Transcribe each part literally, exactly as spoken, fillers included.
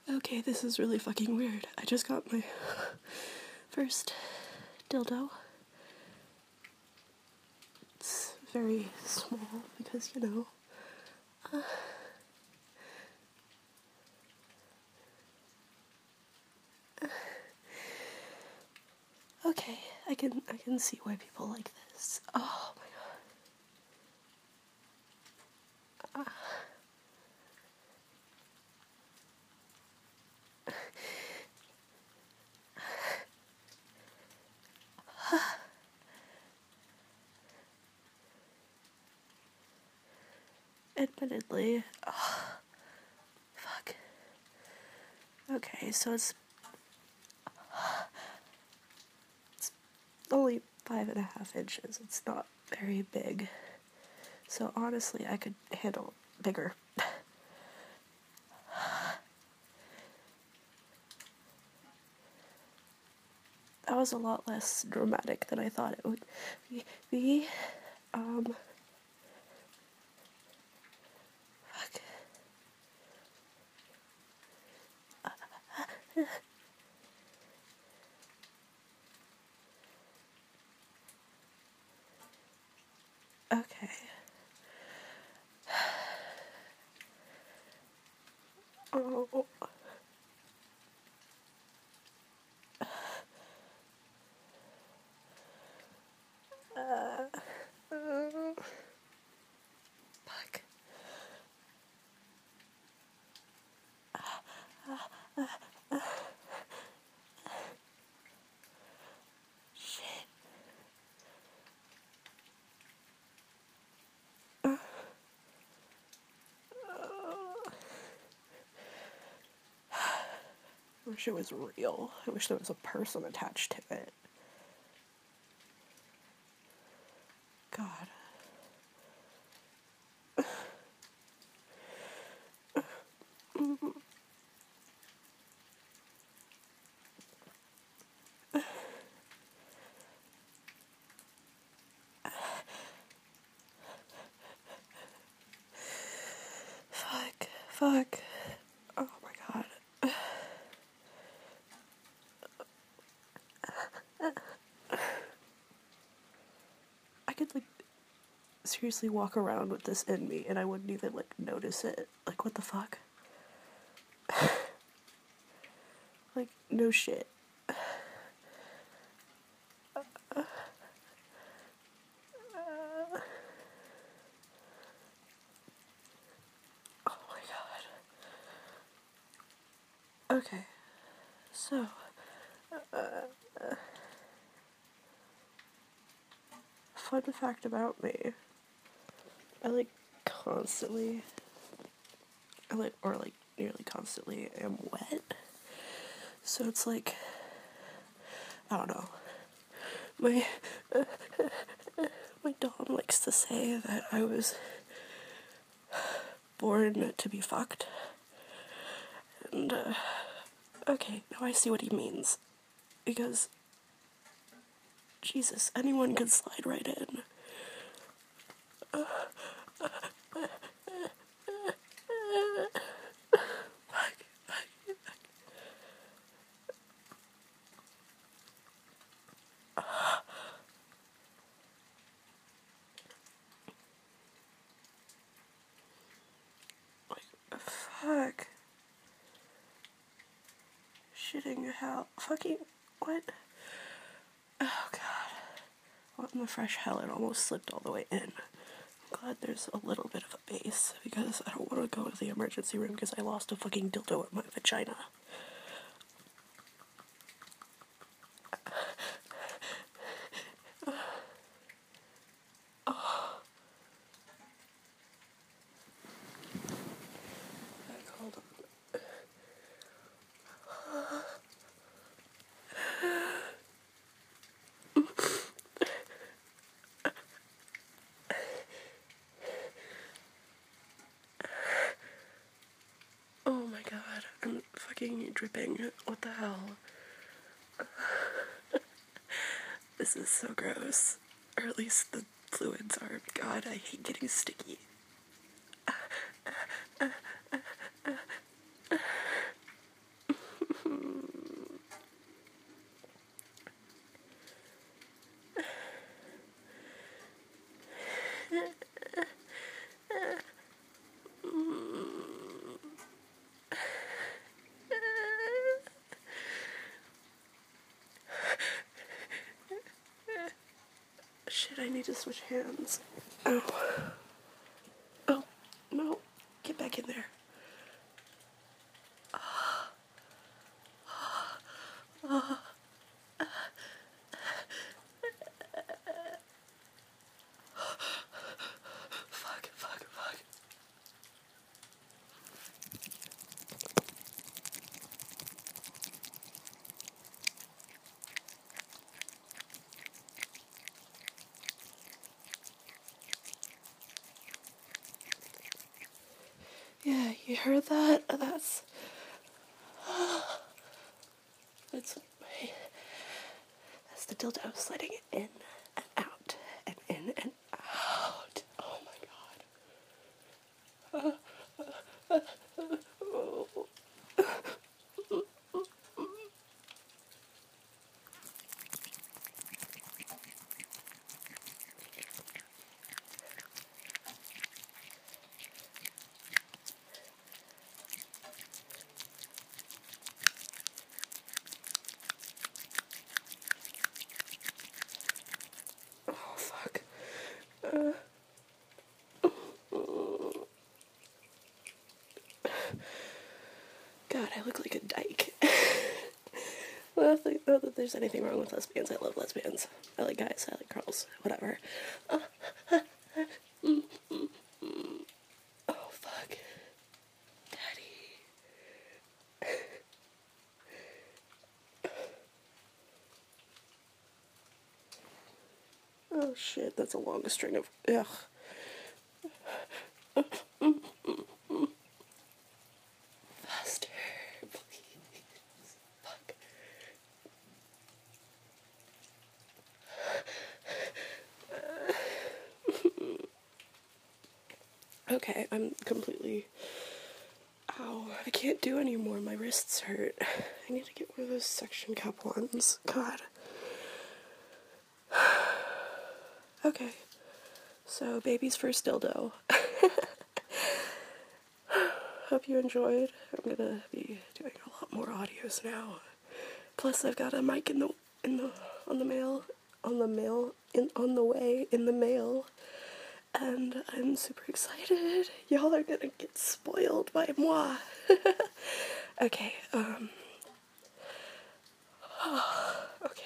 Okay, this is really fucking weird. I just got my first dildo. It's very small because, you know, uh, okay, I can I can see why people like this. Oh my god. Uh, Admittedly, oh, fuck. Okay, so it's, it's only five and a half inches. It's not very big. So honestly, I could handle bigger. That was a lot less dramatic than I thought it would be. Um, fuck. Okay. Oh. Uh, uh, fuck. Uh, uh, uh, shit. Uh, uh. I wish it was real. I wish there was a person attached to it. God. Fuck. Fuck. Oh my god. I could, like, seriously walk around with this in me and I wouldn't even, like, notice it. Like, what the fuck? Like, no shit. Oh my god. Okay. So, uh, uh, fun fact about me. I, like, constantly, I, like, or, like, nearly constantly am wet. So it's like, I don't know. My, uh, my dom likes to say that I was born to be fucked. And, uh, okay, now I see what he means. Because, Jesus, anyone could slide right in. Uh, uh, uh, fuck, fuck, fuck. Like, fuck. Shitting hell. Fucking, what? Oh god. What in the fresh hell? It almost slipped all the way in. I'm glad there's a little bit of a base, because I don't want to go to the emergency room because I lost a fucking dildo in my vagina. Oh. Hold on. Oh my god, I'm fucking dripping. What the hell? This is so gross. Or at least the fluids are. God, I hate getting sticky. need to switch hands. Oh. Oh, no. Get back in there. Ah. Ah. Ah. Fuck, fuck, fuck. Yeah, you heard that? That's... That's... That's the dildo sliding in and out and in and out. Oh my god. Oh fuck. Uh. God, I look like a dyke. Well, I think not that there's anything wrong with lesbians. I love lesbians. I like guys. I like girls. Whatever. Uh, mm, mm, mm. Oh, fuck. Daddy. Oh, shit. That's a long string of... Ugh. Faster, please. Fuck. Okay, I'm completely... Ow, I can't do anymore. My wrists hurt. I need to get one of those suction cup ones. God. Okay. So, baby's first dildo. Hope you enjoyed. I'm gonna be doing a lot more audios now. Plus, I've got a mic in the in the on the mail on the mail in on the way in the mail, and I'm super excited. Y'all are gonna get spoiled by moi. Okay. Um. Okay.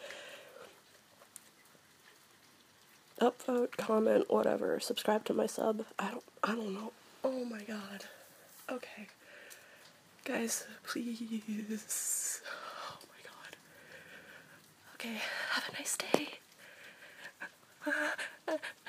Upvote, comment, whatever. Subscribe to my sub. I don't. I don't know. Oh my god. Okay. Guys, please. Oh my god. Okay, have a nice day.